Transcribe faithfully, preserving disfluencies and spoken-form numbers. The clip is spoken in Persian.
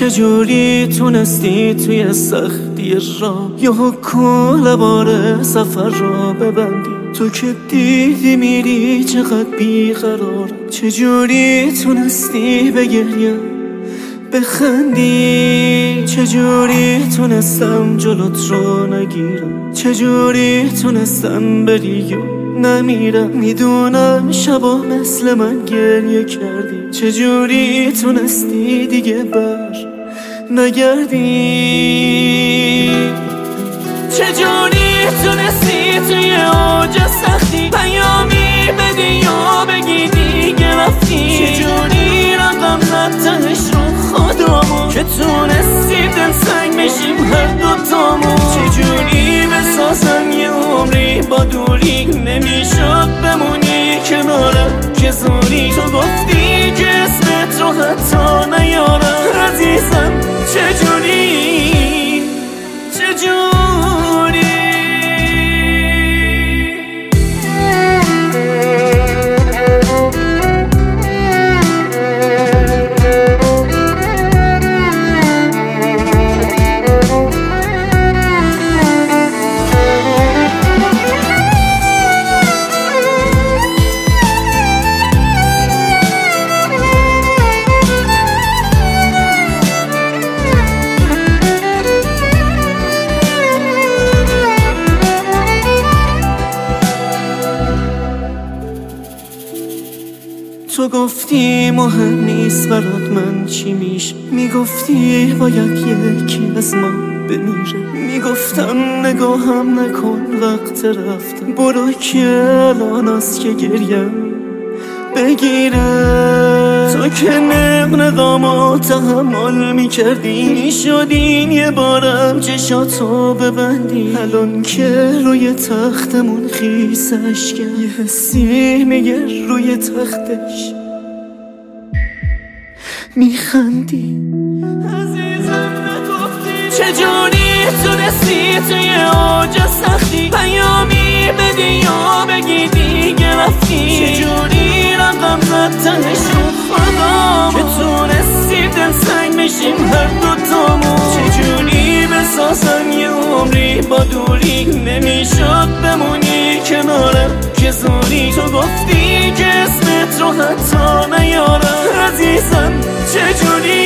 چجوری تونستی توی سختی راه یا کل بار سفر را ببندی؟ تو که دیدی میری چقدر بیقرار، چجوری تونستی بگریم بخندی؟ چجوری تونستم جلوت رو نگیرم؟ چجوری تونستم بری و نمیرم؟ میدونم شبا مثل من گریه کردی، چجوری تونستی دیگه بر نگردی؟ چجوری تونستی توی اوج سختی پیامی بدی یا بگی دیگه رفتی؟ چجوری رقم نتنش رو خودمون که تونستیم دل سنگ میشیم هر دوتامون؟ چجوری بسازم یه عمری با دوری نمیشد بمونی کنارم که زوری؟ تو گفتی که اسمت رو حتی نیارم عزیزم، چجوری چجوری تو گفتی مهم نیست برات من چی میشه، میگفتی باید یکی از ما بمیره، میگفتم نگاهم نکن وقت رفتم، برو که الان است که گریم بگیره. تو که نقنقامو تحمل میکردی، میشدین یه بارم چشاتو ببندی، الان که روی تختمون خیسش کرد یه حسی میگه روی تختش میخندی. عزیزم نگفتی چجوری تونستی توی اوج سختی پیامی بدی یا بگی دیگه رفتی؟ چجوری رقم نتنش رو خودم که تونستیم دل سنگ میشیم هر دوتامون؟ چجوری بسازم یه عمری با دوری نمیشد بمونی کنارم که زوری؟ تو گفتی که اسمت رو حتی نیارم عزیزم، چجوری